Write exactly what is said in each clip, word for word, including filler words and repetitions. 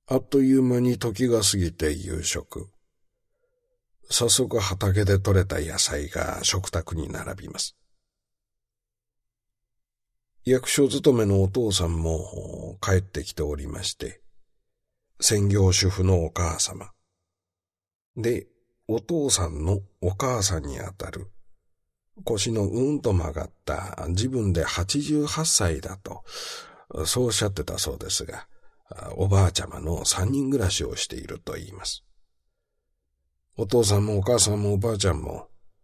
あっという間に時が過ぎて夕食。早速畑で採れた野菜が食卓に並びます。役所勤めのお父さんも帰ってきておりまして、専業主婦のお母様。で、お父さんのお母さんにあたる、腰のうんと曲がった自分ではちじゅうはっさいだと、そうおっしゃってたそうですが、おばあちゃまの三人暮らしをしていると言います。お父さんもお母さんもおばあちゃんも、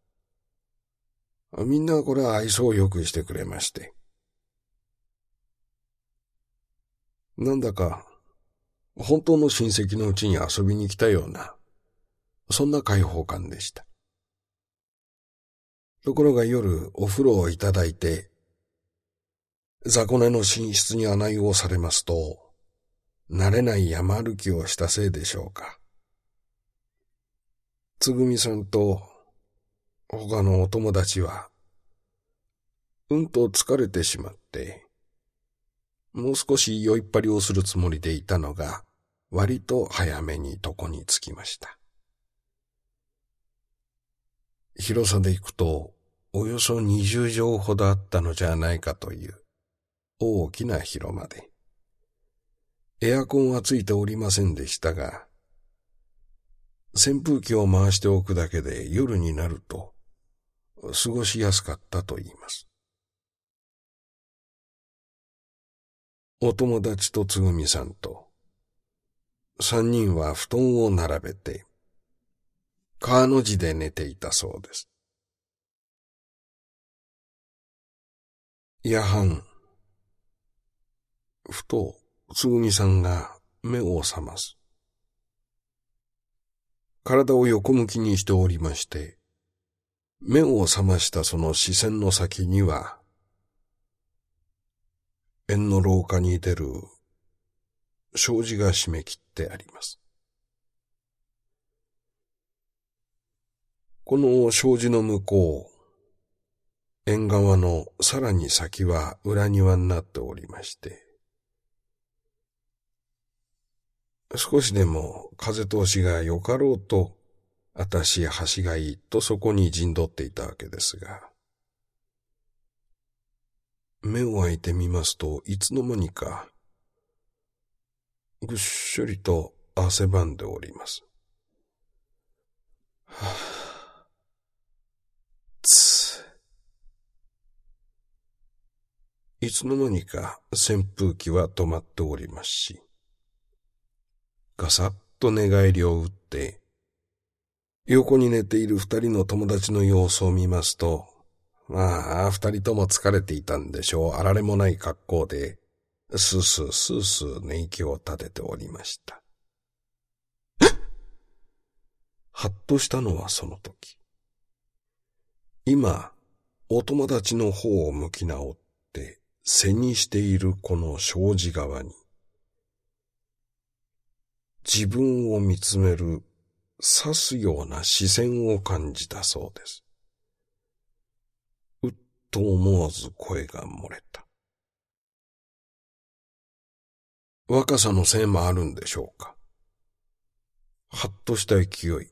みんなこれは愛想をよくしてくれまして。なんだか、本当の親戚のうちに遊びに来たような、そんな開放感でした。ところが夜お風呂をいただいて、雑魚寝の寝室に案内をされますと、慣れない山歩きをしたせいでしょうか。つぐみさんと他のお友達は、うんと疲れてしまって、もう少し酔いっぱりをするつもりでいたのが、割と早めに床に着きました。広さで行くと、およそにじゅうじょうほどあったのじゃないかという大きな広間で、エアコンはついておりませんでしたが、扇風機を回しておくだけで夜になると過ごしやすかったと言います。お友達とつぐみさんと三人は布団を並べて川の字で寝ていたそうです。夜半、ふとつぐみさんが目を覚ます。体を横向きにしておりまして、目を覚ましたその視線の先には、縁の廊下に出る障子が閉め切ってあります。この障子の向こう、縁側のさらに先は裏庭になっておりまして、少しでも風通しがよかろうと、あたしはしがいいとそこに陣取っていたわけですが、目を開いてみますといつの間にか、ぐっしょりと汗ばんでおります。はぁ、ついつの間にか扇風機は止まっておりますし、ガサッと寝返りを打って、横に寝ている二人の友達の様子を見ますと、まあ、二人とも疲れていたんでしょう。あられもない格好で、スースースースー寝息を立てておりました。はっとしたのはその時。今、お友達の方を向き直って、背にしているこの障子側に、自分を見つめる刺すような視線を感じたそうです。うっと思わず声が漏れた。若さのせいもあるんでしょうか。はっとした勢い。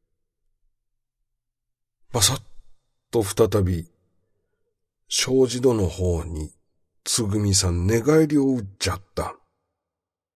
バサッと再び、障子戸の方につぐみさん寝返りを打っちゃった。